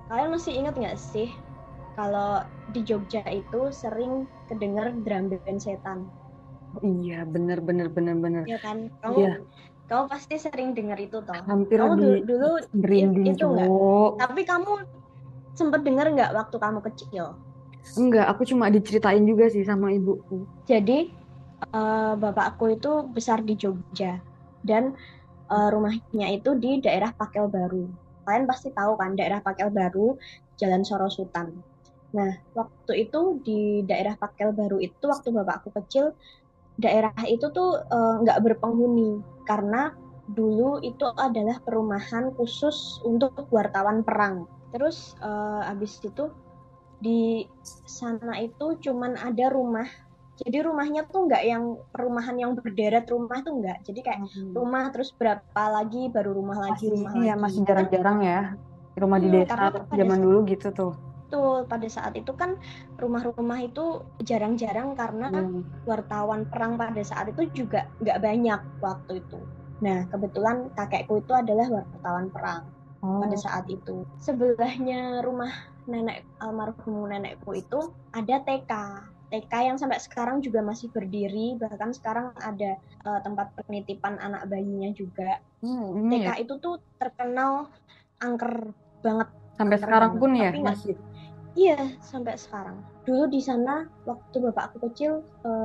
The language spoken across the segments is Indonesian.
Kalian masih ingat nggak sih kalau di Jogja itu sering kedenger drum band setan? Iya, bener, bener, bener, bener. Ya kan? Kamu Iya, kamu pasti sering denger itu toh. hampir Kamu di dulu merinding, itu nggak? cowok. Tapi kamu sempet denger nggak waktu kamu kecil? Enggak, aku cuma diceritain juga sih sama ibuku. Jadi bapakku itu besar di Jogja dan rumahnya itu di daerah Pakel Baru. Kalian pasti tahu kan daerah Pakel Baru, Jalan Sorosutan. Nah, waktu itu di daerah Pakel Baru itu waktu bapakku kecil, daerah itu tuh nggak berpenghuni karena dulu itu adalah perumahan khusus untuk wartawan perang. Terus habis itu di sana itu cuman ada rumah. Jadi rumahnya tuh nggak yang perumahan yang berderet rumah tuh nggak. Jadi kayak Hmm. rumah terus berapa lagi baru Masih rumah ini ya, masih lagi. Kan jarang-jarang ya. Rumah di desa karena pada zaman dulu gitu tuh. pada saat itu kan rumah-rumah itu jarang-jarang karena Hmm. wartawan perang pada saat itu juga nggak banyak waktu itu. Nah, kebetulan kakekku itu adalah wartawan perang pada Oh, saat itu. Sebelahnya rumah nenek almarhum nenekku itu ada TK. TK yang sampai sekarang juga masih berdiri, bahkan sekarang ada tempat penitipan anak bayinya juga. ini TK ya. itu tuh terkenal angker banget, Sampai angker sekarang banget. pun ya Tapi nggak. masih. Iya, sampai sekarang. Dulu di sana waktu bapakku kecil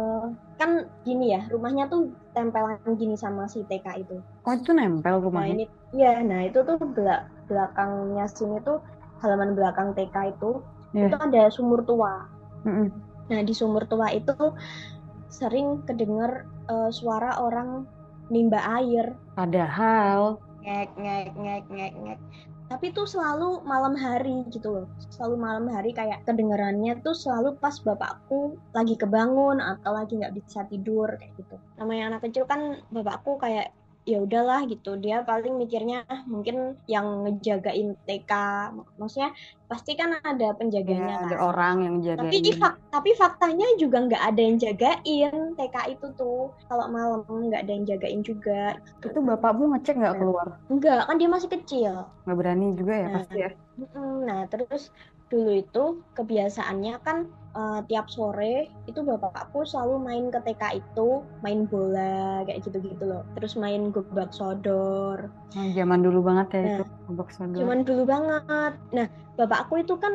kan gini ya, rumahnya tuh tempelan gini sama si TK itu. Oh, itu nempel Nah, rumahnya. ini iya, nah itu tuh belakangnya sini tuh halaman belakang TK itu Iya. ada sumur tua. Mm-mm. Nah, di sumur tua itu sering kedenger suara orang nimba air, Padahal, ngek ngek ngek ngek ngek, tapi tuh selalu malam hari gitu loh, selalu malam hari kayak kedengarannya tuh selalu pas bapakku lagi kebangun atau lagi nggak bisa tidur kayak gitu. Namanya anak kecil kan, bapakku kayak ya udahlah gitu, dia paling mikirnya mungkin yang ngejagain TK, maksudnya pasti kan ada ya penjaganya ada kan. orang yang Tapi jagain. tapi faktanya juga nggak ada yang jagain TK itu tuh, kalau malam nggak ada yang jagain juga Itu gitu. bapakmu ngecek nggak Nah, keluar? enggak, kan dia masih kecil. Nggak berani juga ya Nah, pasti ya. nah terus dulu itu kebiasaannya kan tiap sore itu bapakku selalu main ke TK itu, main bola kayak gitu-gitu loh. Terus main gobak sodor. Nah, zaman dulu banget ya itu, Nah, Obak Sodor. cuman dulu banget. Nah, bapakku itu kan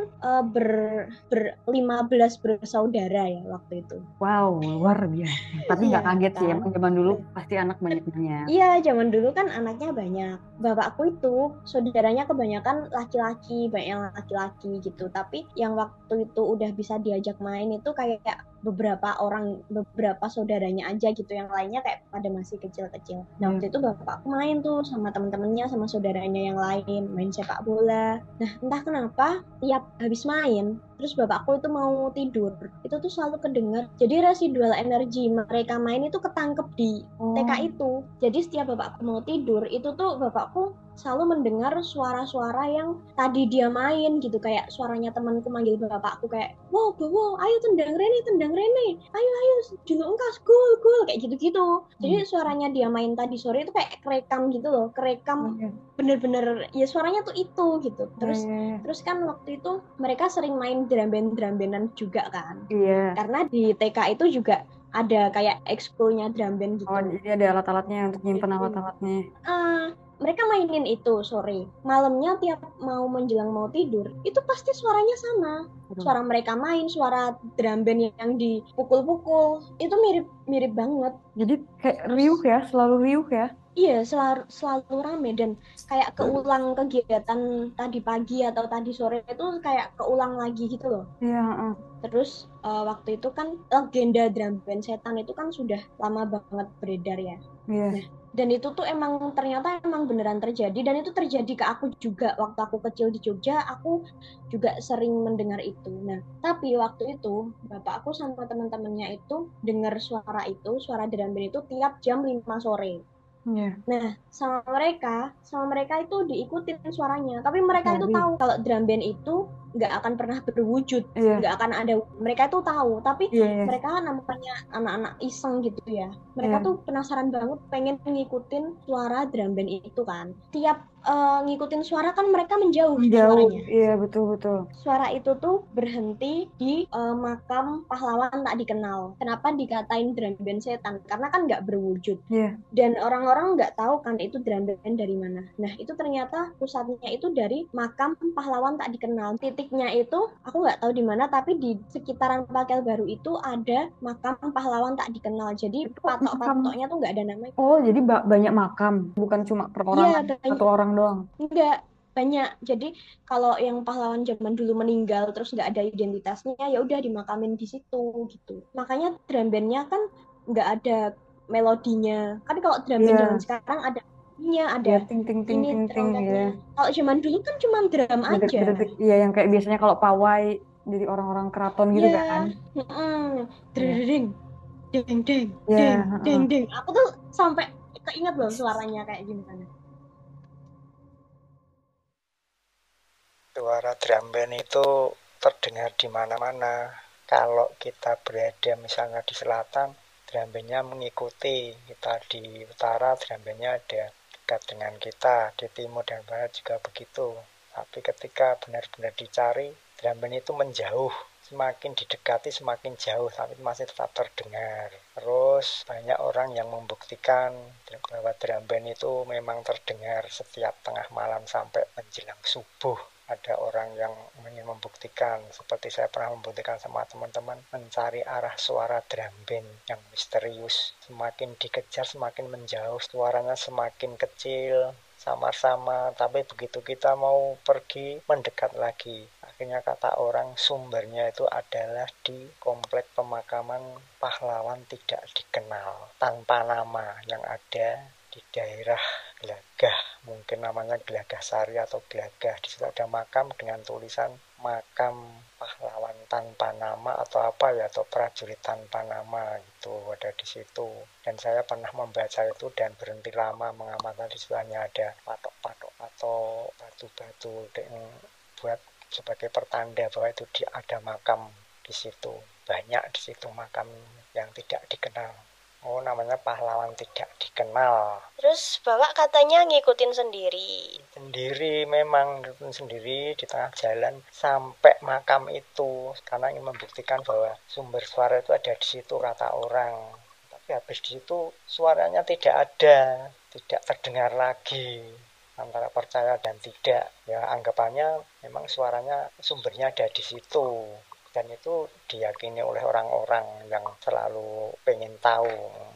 ber 15 bersaudara ya waktu itu. Wow, luar biasa. Tapi Iya nggak kaget sih, kan? emang zaman dulu pasti anak banyak-banyak. Iya, zaman dulu kan anaknya banyak. Bapakku itu saudaranya kebanyakan laki-laki, banyak yang laki-laki gitu. Tapi yang waktu itu udah bisa diajak main itu kayak beberapa orang, beberapa saudaranya aja gitu. Yang lainnya kayak pada masih kecil-kecil. Nah, Ya. waktu itu bapakku main tuh sama temen-temennya, sama saudaranya yang lain, main sepak bola. Nah, entah kenapa tiap habis main, terus bapakku itu mau tidur, itu tuh selalu kedengar. Jadi residual energi mereka main itu ketangkep di TK Oh, itu. Jadi setiap bapakku mau tidur, itu tuh bapakku selalu mendengar suara-suara yang tadi dia main gitu. Kayak suaranya temanku manggil bapakku kayak, wow, wow, ayo tendang Rene, ayo, dulu engkas, gol, gol, kayak gitu-gitu. Jadi iya. suaranya dia main tadi sore itu kayak kerekam gitu loh, Oh, kerekam iya. bener-bener ya suaranya tuh itu gitu. Ya, Terus ya, ya. terus kan waktu itu mereka sering main drum bandan juga kan. Iya. Karena di TK itu juga ada kayak ekskulnya drum band Oh, gitu. jadi ada alat-alatnya untuk nyimpen Itu alat-alatnya. mereka mainin itu sore. Malamnya tiap mau menjelang mau tidur, itu pasti suaranya sama. Aduh. Suara mereka main, suara drum band yang dipukul-pukul, itu mirip-mirip banget. Jadi kayak riuh Terus ya, selalu riuh ya. iya, selalu rame dan kayak keulang kegiatan tadi pagi atau tadi sore itu kayak keulang lagi gitu loh. Iya, Terus waktu itu kan legenda drum band setan itu kan sudah lama banget beredar ya. iya. Nah, dan itu tuh emang ternyata emang beneran terjadi, dan itu terjadi ke aku juga waktu aku kecil di Jogja, aku juga sering mendengar itu. Nah, tapi waktu itu bapak aku sama teman-temannya itu dengar suara drum band itu tiap jam 5 sore. Iya. Nah, sama mereka itu diikutin suaranya. Tapi mereka itu Cari. tahu kalau drum band itu nggak akan pernah berwujud, Iya. nggak akan ada. Mereka itu tahu, tapi Iya, iya. mereka kan namanya anak-anak iseng gitu ya. Mereka Iya. tuh penasaran banget, pengen ngikutin suara drum band itu kan. Tiap ngikutin suara kan mereka menjauh Jauh, suaranya. iya betul betul. Suara itu tuh berhenti di makam pahlawan tak dikenal. Kenapa dikatain drum band setan? Karena kan nggak berwujud. Iya. Dan orang-orang nggak tahu kan itu drum band dari mana. Nah, itu ternyata pusatnya itu dari makam pahlawan tak dikenal. Titiknya itu aku nggak tahu di mana, tapi di sekitaran Pakel Baru itu ada makam pahlawan tak dikenal. Jadi Itu makam. patok-patoknya tuh nggak ada namanya. Oh, jadi banyak makam, bukan cuma Iya, perorangan satu banyak. orang doang. Nggak banyak. Jadi kalau yang pahlawan zaman dulu meninggal terus nggak ada identitasnya, ya udah dimakamin di situ gitu. Makanya drum bandnya kan nggak ada melodinya. Kan kalau drum band zaman Iya, sekarang ada melodinya, ada iya ting ting ting ini ting ting ya. trompetnya. Kalau zaman dulu kan cuma drum aja. Detik-detik, iya yang kayak biasanya kalau pawai jadi orang-orang keraton gitu Iya, kan. Iya. dring, deng, deng, Iya, deng, deng, heeh. deng. Aku tuh sampai keinget loh suaranya kayak gimana. Suara drum band itu terdengar di mana-mana. Kalau kita berada misalnya di selatan, drum bandnya mengikuti. Kita di utara, drum bandnya ada dekat dengan kita. Di timur dan barat juga begitu. Tapi ketika benar-benar dicari, drum band itu menjauh. Semakin didekati semakin jauh, tapi masih tetap terdengar. Terus banyak orang yang membuktikan bahwa drum band itu memang terdengar setiap tengah malam sampai menjelang subuh. Ada orang yang ingin membuktikan, seperti saya pernah membuktikan sama teman-teman, mencari arah suara drum band yang misterius. Semakin dikejar semakin menjauh, suaranya semakin kecil, samar-samar, tapi begitu kita mau pergi mendekat lagi. Akhirnya kata orang sumbernya itu adalah di komplek pemakaman pahlawan tidak dikenal tanpa nama yang ada di daerah Glagah, mungkin namanya Glagah Sari atau Glagah. Di situ ada makam dengan tulisan makam pahlawan tanpa nama atau apa ya, atau prajurit tanpa nama gitu, ada di situ. Dan saya pernah membaca itu dan berhenti lama mengamati. Di situ hanya ada patok-patok atau batu-batu yang buat sebagai pertanda bahwa itu ada makam di situ. Banyak di situ makam yang tidak dikenal. Oh, namanya pahlawan tidak dikenal. Terus Bapak katanya ngikutin sendiri. Sendiri, memang ngikutin sendiri di tengah jalan sampai makam itu. Karena ingin membuktikan bahwa sumber suara itu ada di situ, kata orang. Tapi habis di situ suaranya tidak ada, tidak terdengar lagi. Antara percaya dan tidak. Ya anggapannya memang suaranya sumbernya ada di situ. Dan itu diyakini oleh orang-orang yang selalu pengen tahu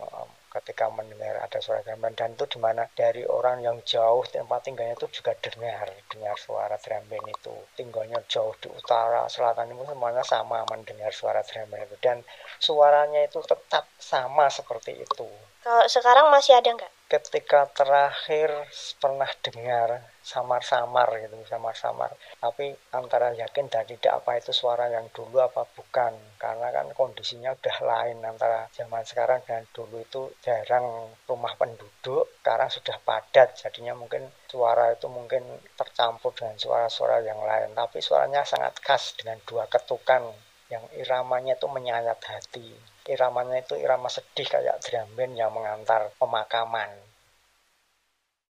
ketika mendengar ada suara gamelan. Dan itu dimana dari orang yang jauh tempat tinggalnya itu juga dengar suara drum band itu. Tinggalnya jauh di utara, selatan, itu semuanya sama mendengar suara drum band itu. Dan suaranya itu tetap sama seperti itu. Kalau sekarang masih ada nggak? Ketika terakhir pernah dengar samar-samar gitu, samar-samar. Tapi antara yakin dan tidak apa itu suara yang dulu apa bukan. Karena kan kondisinya udah lain antara zaman sekarang dan dulu itu jarang rumah penduduk, sekarang sudah padat. Jadinya mungkin suara itu mungkin tercampur dengan suara-suara yang lain. Tapi suaranya sangat khas dengan dua ketukan yang iramanya itu menyayat hati. Iramanya itu irama sedih kayak drum band yang mengantar pemakaman.